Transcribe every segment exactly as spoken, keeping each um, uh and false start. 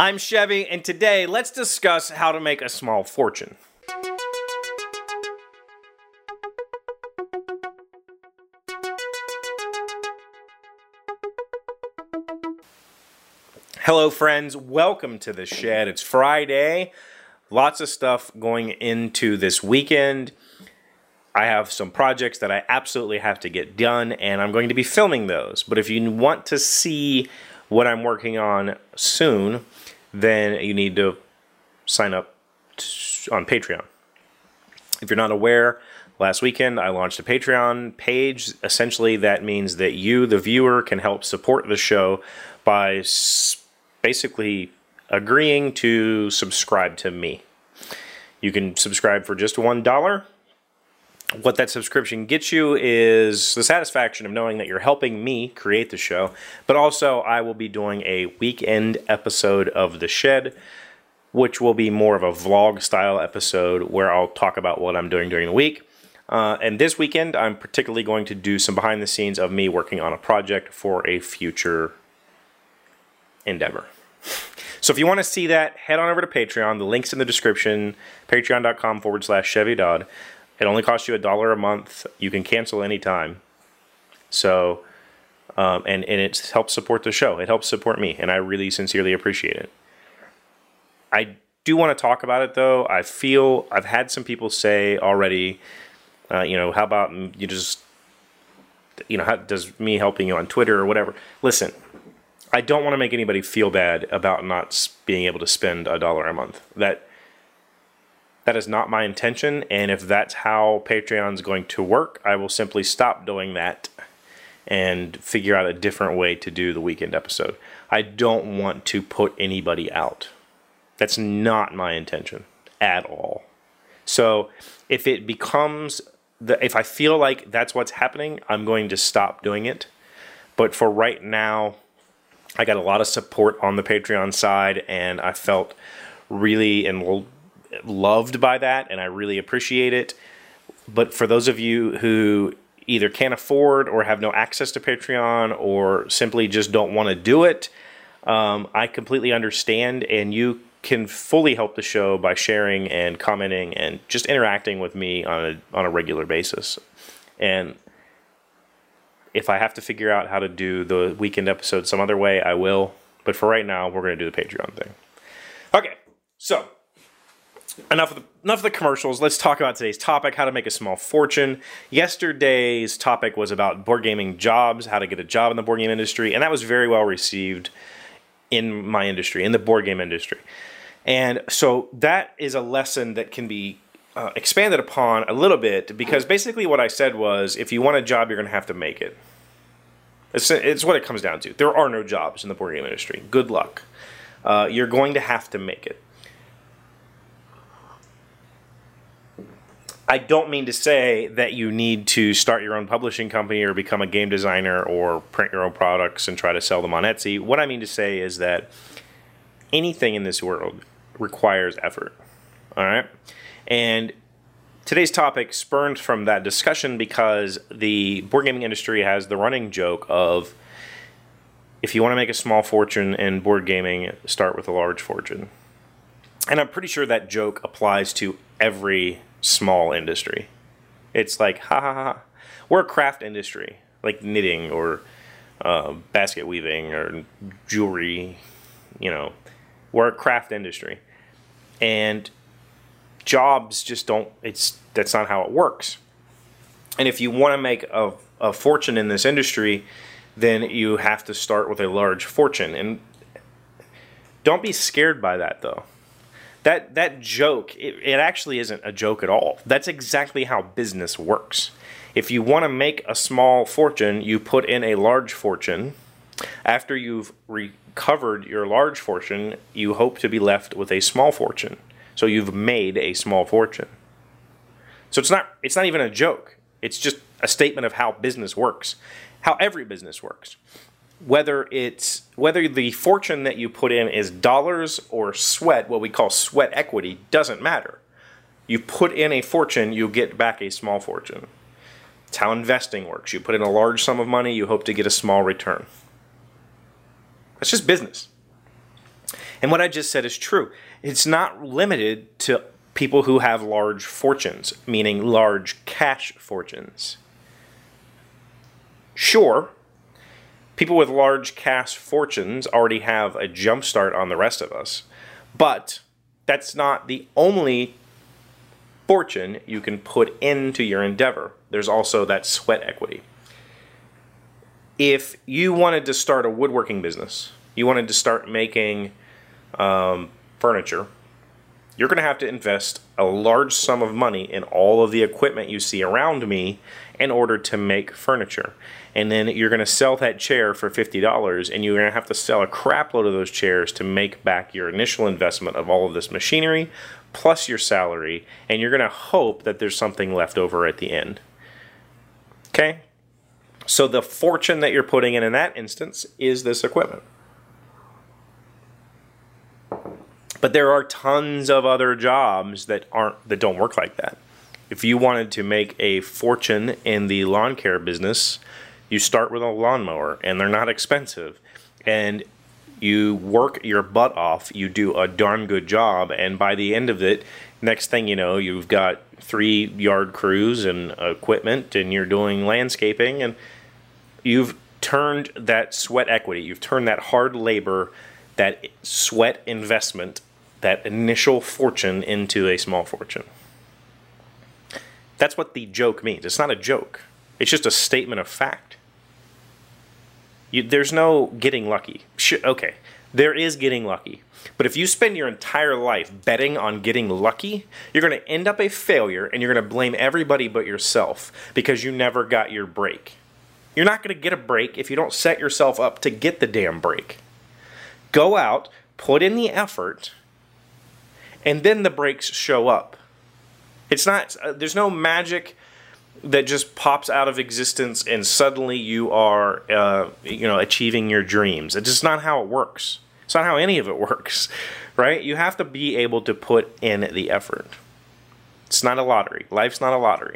I'm Chevy, and today let's discuss how to make a small fortune. Hello friends, welcome to the shed. It's Friday. Lots of stuff going into this weekend. I have some projects that I absolutely have to get done, and I'm going to be filming those. But if you want to see what I'm working on soon, then you need to sign up on Patreon. If you're not aware, last weekend I launched a Patreon page. Essentially, that means that you, the viewer, can help support the show by basically agreeing to subscribe to me. You can subscribe for just one dollar. What that subscription gets you is the satisfaction of knowing that you're helping me create the show, but also I will be doing a weekend episode of The Shed, which will be more of a vlog style episode where I'll talk about what I'm doing during the week. Uh, and this weekend, I'm particularly going to do some behind the scenes of me working on a project for a future endeavor. So if you want to see that, head on over to Patreon. The link's in the description, patreon.com forward slash Chevy Dodd. It only costs you a dollar a month. You can cancel anytime. So, um, and, and it helps support the show. It helps support me, and I really sincerely appreciate it. I do want to talk about it, though. I feel I've had some people say already, uh, you know, how about you just, you know, how does me helping you on Twitter or whatever? Listen, I don't want to make anybody feel bad about not being able to spend a dollar a month. That That is not my intention, and if that's how Patreon's going to work, I will simply stop doing that and figure out a different way to do the weekend episode. I don't want to put anybody out. That's not my intention at all. So if it becomes, the, if I feel like that's what's happening, I'm going to stop doing it. But for right now, I got a lot of support on the Patreon side, and I felt really and loved by that, and I really appreciate it. But for those of you who either can't afford or have no access to Patreon or simply just don't want to do it, um, I completely understand, and you can fully help the show by sharing and commenting and just interacting with me on a, on a regular basis. And if I have to figure out how to do the weekend episode some other way, I will. But for right now, we're going to do the Patreon thing. Okay, so Enough of, the, enough of the commercials. Let's talk about today's topic, how to make a small fortune. Yesterday's topic was about board gaming jobs, how to get a job in the board game industry, and that was very well received in my industry, in the board game industry. And so that is a lesson that can be uh, expanded upon a little bit, because basically what I said was, if you want a job, you're going to have to make it. It's, it's what it comes down to. There are no jobs in the board game industry. Good luck. Uh, you're going to have to make it. I don't mean to say that you need to start your own publishing company or become a game designer or print your own products and try to sell them on Etsy. What I mean to say is that anything in this world requires effort. All right? And today's topic spurned from that discussion because the board gaming industry has the running joke of, if you want to make a small fortune in board gaming, start with a large fortune. And I'm pretty sure that joke applies to every small industry. It's like, ha ha ha. We're a craft industry, like knitting or uh, basket weaving or jewelry. You know, we're a craft industry, and jobs just don't. It's that's not how it works. And if you want to make a, a fortune in this industry, then you have to start with a large fortune. And don't be scared by that, though. That that joke, it, it actually isn't a joke at all. That's exactly how business works. If you want to make a small fortune, you put in a large fortune. After you've recovered your large fortune, you hope to be left with a small fortune. So you've made a small fortune. So it's not it's not even a joke. It's just a statement of how business works, how every business works. Whether it's whether the fortune that you put in is dollars or sweat, what we call sweat equity, doesn't matter. You put in a fortune, you get back a small fortune. It's how investing works. You put in a large sum of money, you hope to get a small return. That's just business. And what I just said is true. It's not limited to people who have large fortunes, meaning large cash fortunes. Sure, people with large cash fortunes already have a jump start on the rest of us, but that's not the only fortune you can put into your endeavor. There's also that sweat equity. If you wanted to start a woodworking business, you wanted to start making um, furniture, you're going to have to invest a large sum of money in all of the equipment you see around me in order to make furniture. And then you're going to sell that chair for fifty dollars, and you're going to have to sell a crap load of those chairs to make back your initial investment of all of this machinery, plus your salary, and you're going to hope that there's something left over at the end. Okay? So the fortune that you're putting in in that instance is this equipment. But there are tons of other jobs that aren't that don't work like that. If you wanted to make a fortune in the lawn care business, you start with a lawnmower, and they're not expensive. And you work your butt off, you do a darn good job, and by the end of it, next thing you know, you've got three yard crews and equipment, and you're doing landscaping, and you've turned that sweat equity, you've turned that hard labor, that sweat investment, that initial fortune into a small fortune. That's what the joke means. It's not a joke. It's just a statement of fact. You, there's no getting lucky. Sh- okay, there is getting lucky. But if you spend your entire life betting on getting lucky, you're going to end up a failure, and you're going to blame everybody but yourself because you never got your break. You're not going to get a break if you don't set yourself up to get the damn break. Go out, put in the effort, and then the breaks show up. It's not, uh, there's no magic that just pops out of existence and suddenly you are, uh, you know, achieving your dreams. It's just not how it works. It's not how any of it works, right? You have to be able to put in the effort. It's not a lottery. Life's not a lottery.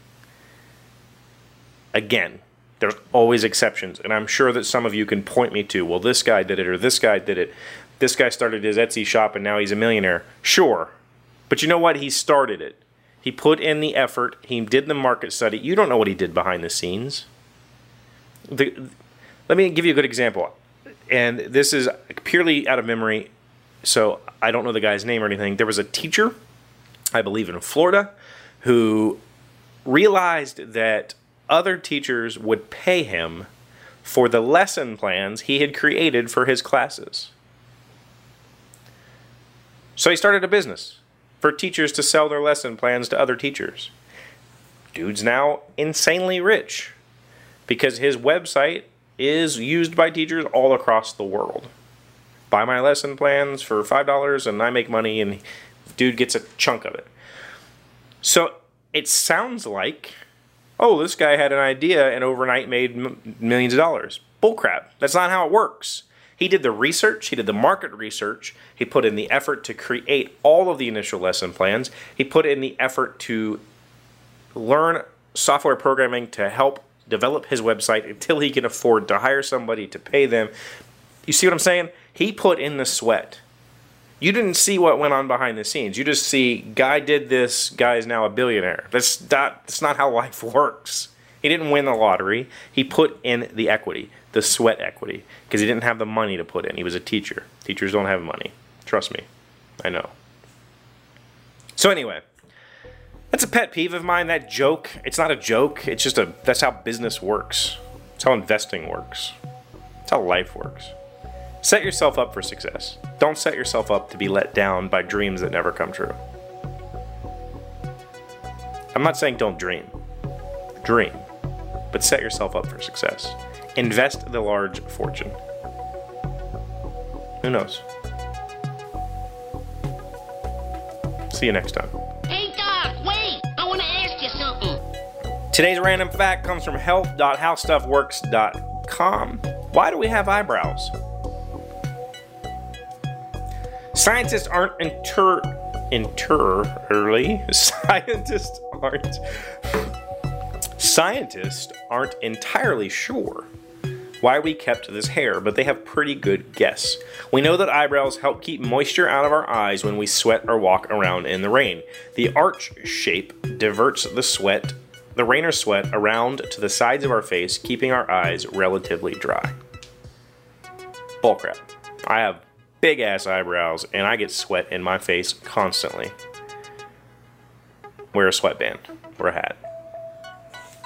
Again, there's always exceptions, and I'm sure that some of you can point me to, well, this guy did it, or this guy did it. This guy started his Etsy shop, and now he's a millionaire. Sure, but you know what? He started it. He put in the effort. He did the market study. You don't know what he did behind the scenes. The, let me give you a good example, and this is purely out of memory, so I don't know the guy's name or anything. There was a teacher, I believe in Florida, who realized that other teachers would pay him for the lesson plans he had created for his classes. So he started a business for teachers to sell their lesson plans to other teachers. Dude's now insanely rich because his website is used by teachers all across the world. Buy my lesson plans for five dollars and I make money, and dude gets a chunk of it. So it sounds like, oh, this guy had an idea and overnight made m- millions of dollars. Bullcrap. That's not how it works. He did the research. He did the market research. He put in the effort to create all of the initial lesson plans. He put in the effort to learn software programming to help develop his website until he can afford to hire somebody to pay them. You see what I'm saying? He put in the sweat. You didn't see what went on behind the scenes. You just see, guy did this, guy is now a billionaire. That's not, that's not how life works. He didn't win the lottery. He put in the equity, the sweat equity, because he didn't have the money to put in. He was a teacher. Teachers don't have money. Trust me. I know. So anyway, that's a pet peeve of mine, that joke. It's not a joke. It's just a, that's how business works. It's how investing works. It's how life works. Set yourself up for success. Don't set yourself up to be let down by dreams that never come true. I'm not saying don't dream. Dream. But set yourself up for success. Invest the large fortune. Who knows? See you next time. Hey, Doc, wait! I want to ask you something. Today's random fact comes from health dot how stuff works dot com. Why do we have eyebrows? Scientists aren't inter... Entirely... Scientists aren't... Scientists aren't entirely sure why we kept this hair, but they have pretty good guess. We know that eyebrows help keep moisture out of our eyes when we sweat or walk around in the rain. The arch shape diverts the sweat, the rain or sweat around to the sides of our face, keeping our eyes relatively dry. Bullcrap. I have big ass eyebrows and I get sweat in my face constantly. Wear a sweatband or a hat.